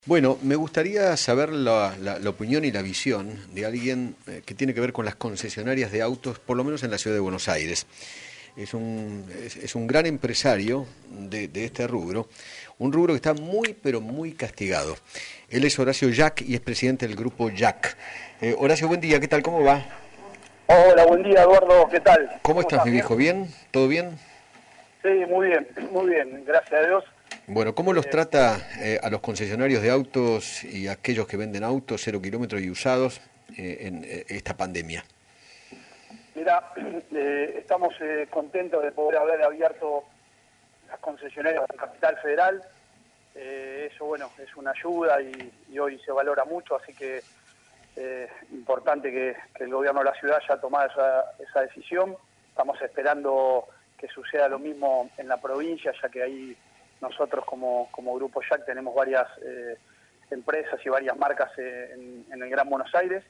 Bueno, me gustaría saber la opinión y la visión de alguien que tiene que ver con las concesionarias de autos, por lo menos en la ciudad de Buenos Aires. Es un gran empresario de este rubro, un rubro que está muy, pero muy castigado. Él es Horacio Jack y es presidente del grupo Jack. Horacio, buen día, ¿qué tal? ¿Cómo va? Hola, buen día Eduardo, ¿qué tal? ¿Cómo ¿Cómo estás, estás? mi ¿Bien? viejo? ¿Bien? ¿Todo bien? Sí, muy bien, gracias a Dios. Bueno, ¿cómo los Eh, trata a los concesionarios de autos y a aquellos que venden autos 0 kilómetros y usados en esta pandemia? Mira, estamos contentos de poder haber abierto las concesionarias de Capital Federal. Eso, bueno, es una ayuda y hoy se valora mucho, así que importante que el gobierno de la ciudad haya tomado esa decisión. Estamos esperando que suceda lo mismo en la provincia, ya que ahí nosotros como Grupo Jack tenemos varias empresas y varias marcas en el Gran Buenos Aires,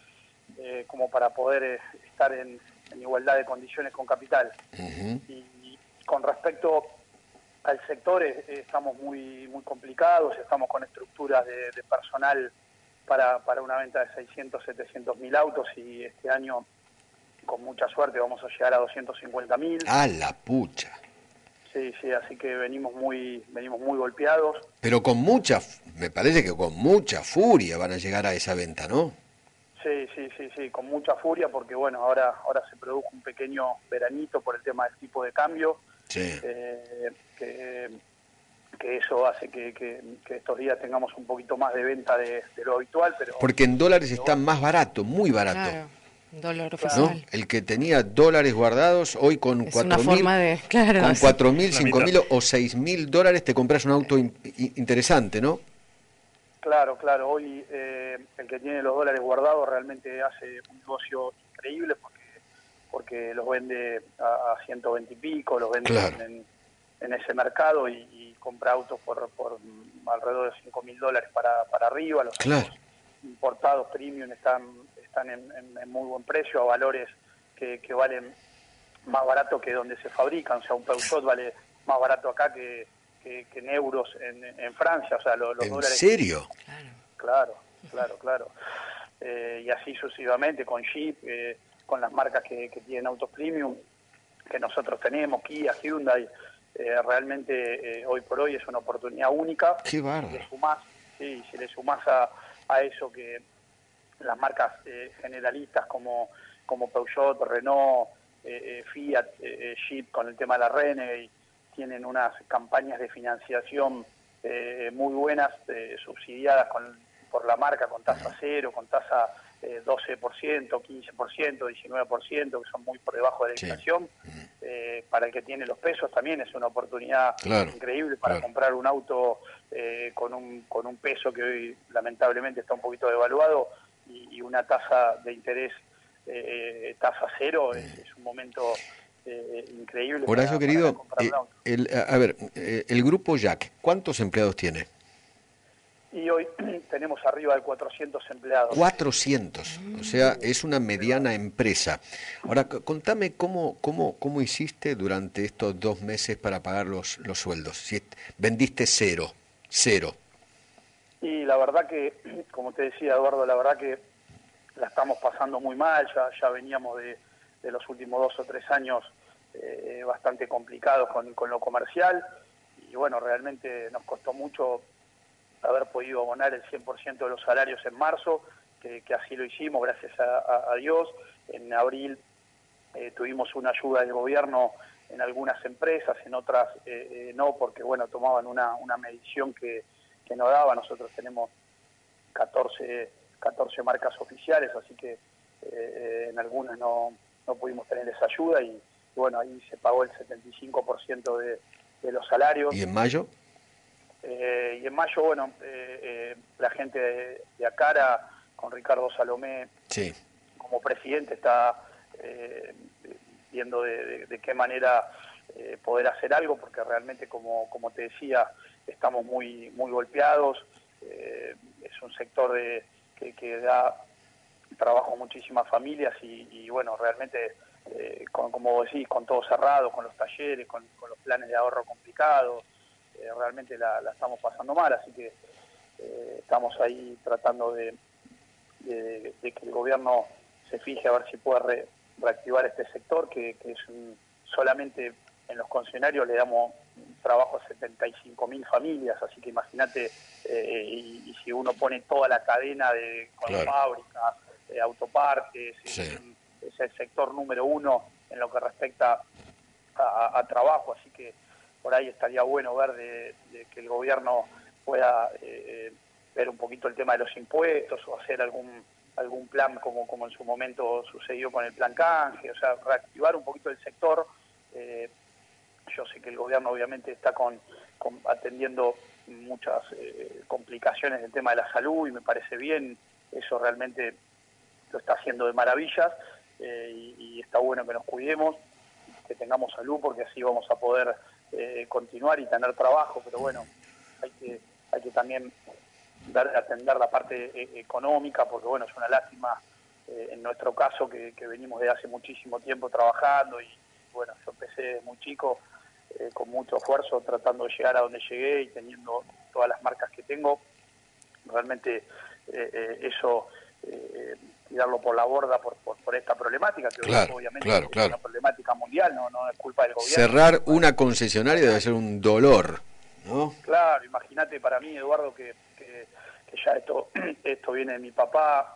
como para poder estar en igualdad de condiciones con Capital. Ujú. Y con respecto al sector, estamos muy complicados, estamos con estructuras de personal para una venta de 600, 700 mil autos, y este año, con mucha suerte, vamos a llegar a 250.000. A la pucha. Sí, sí, así que venimos muy golpeados. Pero con mucha, me parece que con mucha furia van a llegar a esa venta, ¿no? Sí, sí, sí, sí, con mucha furia, porque bueno, ahora se produjo un pequeño veranito por el tema del tipo de cambio, Sí. eh, que, que eso hace que estos días tengamos un poquito más de venta de lo habitual, Porque en dólares pero está bueno, más barato, muy barato, Claro, dólar claro, ¿no? oficial. El que tenía dólares guardados, hoy con Es una 4.000, forma de, claro, con sí. 4.000, La cinco mitad. mil o 6.000 dólares te compras un auto interesante, ¿no? claro, claro. Hoy el que tiene los dólares guardados realmente hace un negocio increíble, porque los vende a 120 y pico, los vende Claro, en ese mercado, y compra autos por alrededor de $5.000 para arriba. Los claro. autos importados premium están en muy buen precio, a valores que valen más barato que donde se fabrican. O sea, un Peugeot vale más barato acá que en euros en Francia. O sea, los ¿En dólares. serio? Claro. Claro, claro, claro. Y así sucesivamente con Jeep, con las marcas que tienen autos premium, que nosotros tenemos, Kia, Hyundai. Realmente hoy por hoy es una oportunidad única. Qué Si le bárbaro. sumás, sí, si le sumás a eso, que las marcas generalistas como Peugeot, Renault, Fiat, Jeep, con el tema de la Renegade, tienen unas campañas de financiación muy buenas, subsidiadas por la marca, con tasa cero, con tasa 12%, 15%, 19%, que son muy por debajo de la Sí, inflación. Para el que tiene los pesos también es una oportunidad claro, increíble para claro. comprar un auto con un peso que hoy lamentablemente está un poquito devaluado, y una tasa de interés, tasa cero. Es un momento increíble Horacio para querido, comprar un auto. a ver, el grupo Jack, ¿cuántos empleados tiene? Y hoy tenemos arriba de 400 empleados. 400, o sea, es una mediana empresa. Ahora, contame cómo hiciste durante estos 2 meses para pagar los sueldos. Si vendiste cero, cero. Y la verdad que, como te decía Eduardo, la verdad que la estamos pasando muy mal. Ya veníamos de los últimos 2 o 3 años bastante complicados con lo comercial, y bueno, realmente nos costó mucho haber podido abonar el 100% de los salarios en marzo, que así lo hicimos, gracias a Dios. En abril tuvimos una ayuda del gobierno en algunas empresas, en otras no, porque bueno, tomaban una medición que no daba. Nosotros tenemos 14 marcas oficiales, así que en algunas no pudimos tener esa ayuda, y bueno, ahí se pagó el 75% de los salarios. ¿Y en mayo? Y en mayo, bueno, la gente de Acara, con Ricardo Salomé Sí. como presidente, está viendo de qué manera poder hacer algo, porque realmente, como te decía, estamos muy golpeados. Es un sector que da trabajo a muchísimas familias, y bueno, realmente, como decís, con todo cerrado, con los talleres, con los planes de ahorro complicados, realmente la estamos pasando mal. Así que estamos ahí tratando de que el gobierno se fije a ver si puede reactivar este sector, que es solamente en los concesionarios le damos trabajo a 75.000 familias, así que imagínate, y si uno pone toda la cadena con fábricas, autopartes, sí, es el sector número 1 en lo que respecta a trabajo, así que por ahí estaría bueno ver de que el gobierno pueda ver un poquito el tema de los impuestos o hacer algún plan como en su momento sucedió con el plan canje, o sea, reactivar un poquito el sector. Yo sé que el gobierno obviamente está atendiendo muchas complicaciones del tema de la salud y me parece bien, eso realmente lo está haciendo de maravillas, y está bueno que nos cuidemos, que tengamos salud, porque así vamos a poder continuar y tener trabajo, pero bueno, hay que también atender la parte económica, porque bueno, es una lástima en nuestro caso que venimos de hace muchísimo tiempo trabajando y bueno, yo empecé muy chico, con mucho esfuerzo, tratando de llegar a donde llegué y teniendo todas las marcas que tengo. Realmente eso, tirarlo por la borda por esta problemática, que obviamente es una problemática mundial, no es culpa del gobierno. Cerrar una concesionaria debe ser un dolor, ¿no? Claro, imagínate para mí, Eduardo, que ya esto viene de mi papá,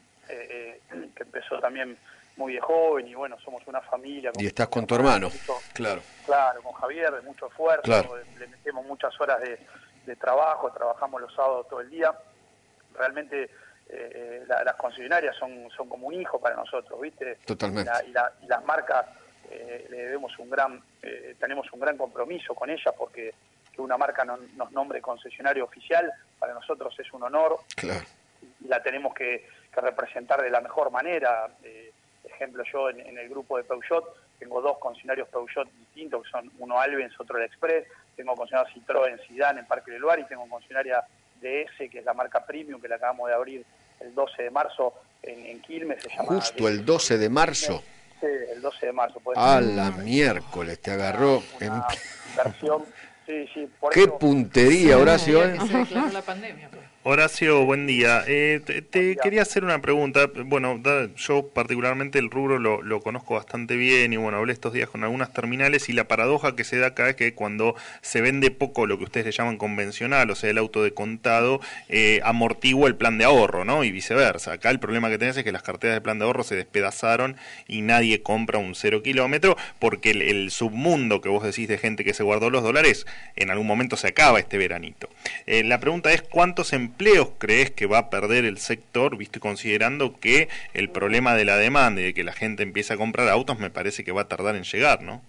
que empezó también muy de joven, y bueno, somos una familia. Y estás con tu hermano, claro, con Javier, de mucho esfuerzo, le metemos muchas horas de trabajo, trabajamos los sábados todo el día. Realmente las concesionarias son como un hijo para nosotros, ¿viste? Totalmente. Y las marcas le debemos tenemos un gran compromiso con ellas, porque que una marca nos nombre concesionario oficial, para nosotros es un honor. Claro. Y la tenemos que representar de la mejor manera. Ejemplo, yo en el grupo de Peugeot tengo 2 concesionarios Peugeot distintos, que son uno Alvens, otro el Express. Tengo concesionario Citroën Zidane en Parque del Lugar, y tengo concesionaria DS, que es la marca Premium, que la acabamos de abrir el 12 de marzo en Quilmes. Se llama Justo el 12 de marzo. Sí, el 12 de marzo. A la miércoles, te agarró. Una versión. Sí, por ¿Qué eso, puntería, Horacio? Que se declaró la pandemia, pues. Horacio, buen día. Te quería hacer una pregunta. Bueno, yo particularmente el rubro lo conozco bastante bien y bueno, hablé estos días con algunas terminales y la paradoja que se da acá es que cuando se vende poco lo que ustedes le llaman convencional, o sea, el auto de contado, amortigua el plan de ahorro, ¿no? Y viceversa. Acá el problema que tenés es que las carteras de plan de ahorro se despedazaron y nadie compra un 0 kilómetro porque el submundo que vos decís de gente que se guardó los dólares en algún momento se acaba este veranito. La pregunta es, ¿cuántos empleos crees que va a perder el sector, visto y considerando que el problema de la demanda y de que la gente empiece a comprar autos me parece que va a tardar en llegar, ¿no?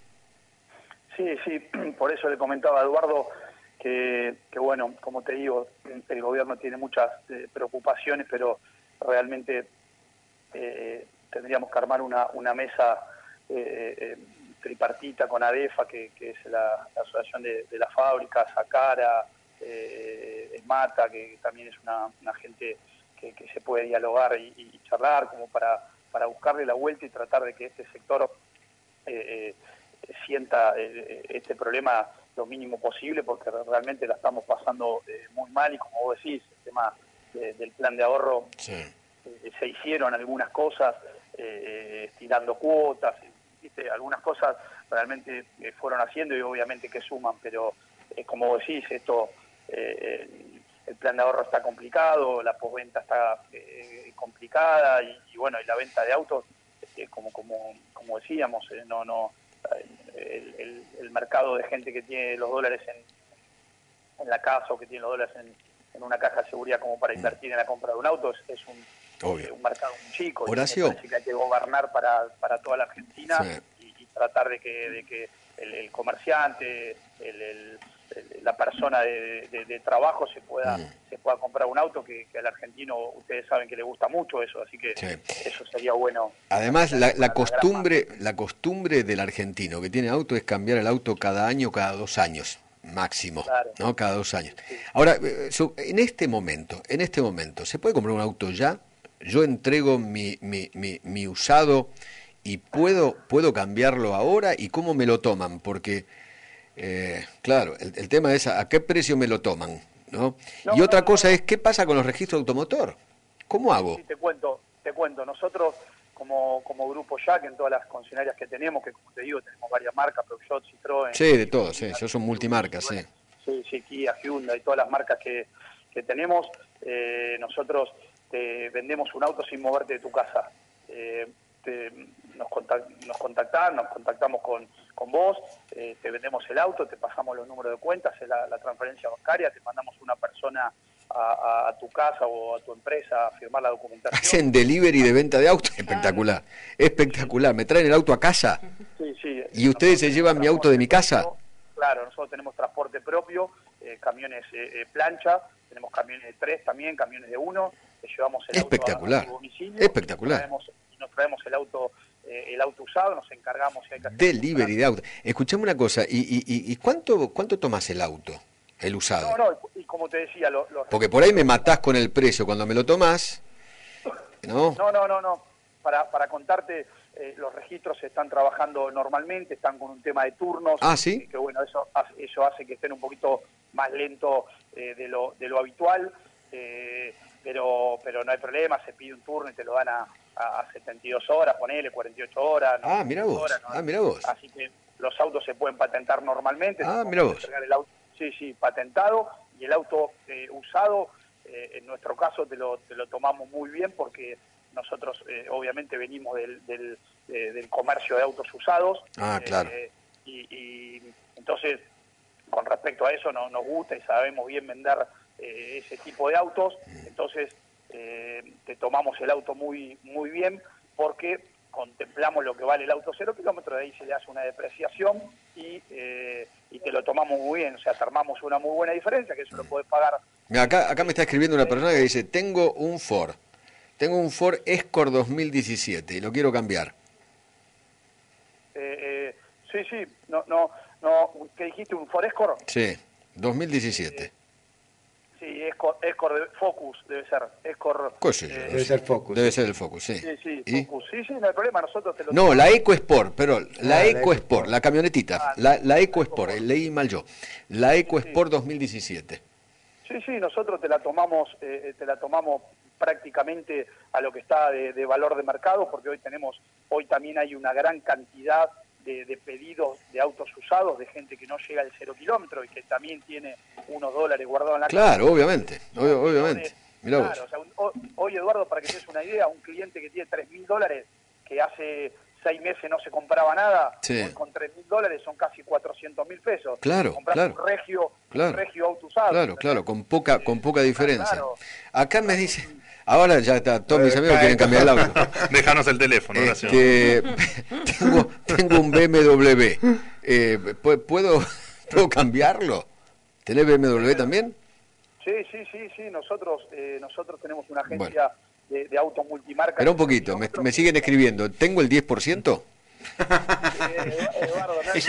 Sí, por eso le comentaba a Eduardo que bueno, como te digo, el gobierno tiene muchas preocupaciones, pero realmente tendríamos que armar una mesa tripartita con ADEFA, que es la asociación de las fábricas, Sacara, Esmata, que también es una gente que se puede dialogar y charlar, como para buscarle la vuelta y tratar de que este sector sienta este problema lo mínimo posible, porque realmente la estamos pasando muy mal, y como vos decís, el tema del plan de ahorro, se hicieron algunas cosas estirando cuotas, ¿viste? Algunas cosas realmente fueron haciendo y obviamente que suman, pero como vos decís, esto el plan de ahorro está complicado, la postventa está complicada, y bueno, y la venta de autos, como decíamos, el mercado de gente que tiene los dólares en la casa, o que tiene los dólares en una caja de seguridad como para invertir en la compra de un auto, es un mercado muy chico. Horacio. Y me parece que hay que gobernar para toda la Argentina, y tratar de que el comerciante, la persona de trabajo se pueda comprar un auto, que al argentino ustedes saben que le gusta mucho eso, así que eso sería bueno. Además, la costumbre del argentino que tiene auto es cambiar el auto cada año, cada 2 años máximo, ¿no? Cada 2 años. Sí. Ahora, en este momento, ¿se puede comprar un auto ya? Yo entrego mi usado y puedo cambiarlo ahora, ¿y cómo me lo toman? Porque claro, el tema es a qué precio me lo toman, ¿no? No, Y otra no, cosa no. es, ¿qué pasa con los registros de automotor? ¿Cómo hago? Sí, te cuento. Nosotros, como Grupo Jack, en todas las concesionarias que tenemos, que como te digo, tenemos varias marcas, Peugeot, Citroën, Sí, de todo, sí, yo son multimarcas, bueno, sí. sí, Kia, Hyundai, todas las marcas que tenemos, nosotros te vendemos un auto sin moverte de tu casa. Nos contactamos con vos, te vendemos el auto, te pasamos los números de cuentas, la transferencia bancaria, te mandamos una persona a tu casa o a tu empresa a firmar la documentación. Hacen delivery de venta de autos, espectacular, espectacular. ¿Me traen el auto a casa? Sí. ¿Y ustedes se llevan mi auto de mi casa? Claro, nosotros tenemos transporte propio, camiones plancha, tenemos camiones de 3 también, camiones de 1, te llevamos el espectacular, auto a tu domicilio. Espectacular. Nos traemos el auto usado, nos encargamos si hay que hacer delivery de auto. Escuchame una cosa, ¿y cuánto tomas el auto, el usado? No, y como te decía... Porque por ahí me matás con el precio cuando me lo tomás, ¿no? No. Para contarte, los registros se están trabajando normalmente, están con un tema de turnos. Ah, ¿sí? Que bueno, eso hace que estén un poquito más lento de lo habitual, pero no hay problema, se pide un turno y te lo dan a 72 horas, ponele 48 horas. Ah, mira vos, horas, ¿no? mira vos. Así que los autos se pueden patentar normalmente. Ah, mira vos. El auto, sí, patentado, y el auto usado, en nuestro caso te lo tomamos muy bien porque nosotros obviamente venimos del comercio de autos usados. Ah, claro. Y entonces, con respecto a eso, nos gusta y sabemos bien vender ese tipo de autos. Entonces, te tomamos el auto muy bien porque contemplamos lo que vale el auto 0 kilómetros, de ahí se le hace una depreciación y te lo tomamos muy bien. O sea, te armamos una muy buena diferencia, que eso lo podés pagar. Mira, acá me está escribiendo una persona que dice, tengo un Ford Escort 2017 y lo quiero cambiar. Sí, no, ¿qué dijiste? ¿Un Ford Escort? Sí, 2017. Sí, Escort Focus debe ser. Escort, debe ser Focus. Debe ser el Focus, sí. Sí, Focus. Sí, no hay problema, nosotros te lo... No, la EcoSport, pero la EcoSport, la camionetita, la EcoSport, leí mal yo. La EcoSport 2017. Sí, nosotros te la tomamos prácticamente a lo que está de valor de mercado, porque hoy también hay una gran cantidad de pedidos de autos usados, de gente que no llega al 0 kilómetro y que también tiene unos dólares guardados en la casa. Claro, obviamente. Mirá vos. Claro, o sea, hoy, Eduardo, para que te des una idea, un cliente que tiene $3.000, que hace 6 meses no se compraba nada, sí. Hoy con $3.000 son casi $400.000. Claro, claro. Un regio auto usado. Claro, con poca diferencia. Claro. Acá me dice... Ahora ya está, todos mis amigos quieren cambiar el auto. Déjanos el teléfono, gracias. Tengo un BMW. ¿Puedo cambiarlo? ¿Tenés BMW también? Sí. Nosotros tenemos una agencia de autos multimarcas. Pero un poquito, me siguen escribiendo. ¿Tengo el 10%? Eduardo, no hay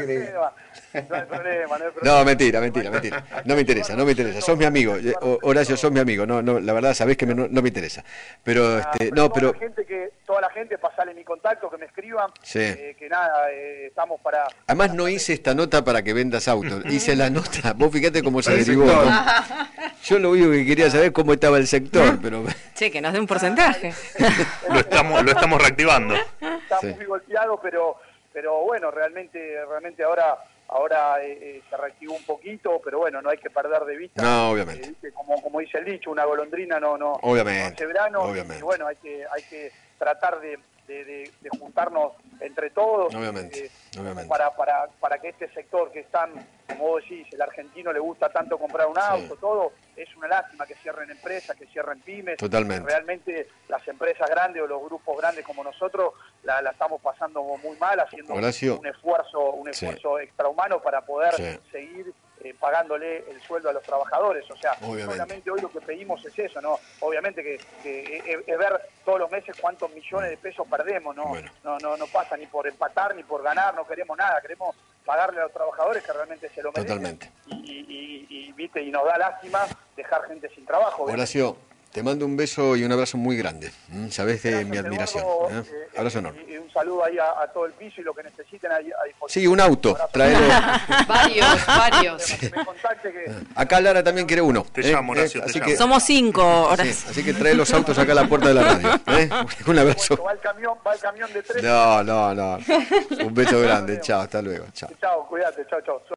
problema. No, mentira. No me interesa. Sos mi amigo. Horacio, sos mi amigo. No, la verdad, sabés que no me interesa. Pero, toda la gente, pasale mi contacto, que me escriban. Sí. Que nada, estamos para... Además, no hice esta nota para que vendas autos. Hice la nota. Vos fíjate cómo se derivó, ¿no? Yo lo único que quería saber cómo estaba el sector, pero... Che, que nos dé un porcentaje. Lo estamos reactivando. Está muy golpeado, pero bueno, realmente ahora se reactivó un poquito, pero bueno, no hay que perder de vista. No, obviamente. Como dice el dicho, una golondrina no obviamente, hace verano. Obviamente. Y bueno, hay que tratar de juntarnos entre todos. Obviamente. Para que este sector que es tan, como vos decís, el argentino le gusta tanto comprar un auto, todo, es una lástima que cierren empresas, que cierren pymes. Totalmente. Realmente las empresas grandes o los grupos grandes como nosotros la estamos pasando muy mal, haciendo un esfuerzo extrahumano para poder seguir pagándole el sueldo a los trabajadores. O sea, solamente hoy lo que pedimos es eso, ¿no? Obviamente que es ver todos los meses cuántos millones de pesos perdemos, ¿no? No pasa ni por empatar ni por ganar, no queremos nada, queremos pagarle a los trabajadores que realmente se lo merecen. Totalmente. Y nos da lástima dejar gente sin trabajo. Horacio, Te mando un beso y un abrazo muy grande. Sabés de Gracias, mi admiración. Eduardo, Abrazo enorme. y un saludo ahí a todo el piso y lo que necesiten ahí. Sí, un auto, Abrazo. traelo. Varios. Que me contacte que... Acá Lara también quiere uno. Te llamo, Horacio, te así llamo. que, Somos 5 horas. sí, así que trae los autos acá a la puerta de la radio. Un abrazo. Va el camión de 3. No. Un beso grande. Chao, hasta luego. Chao. Chao, cuídate, chao.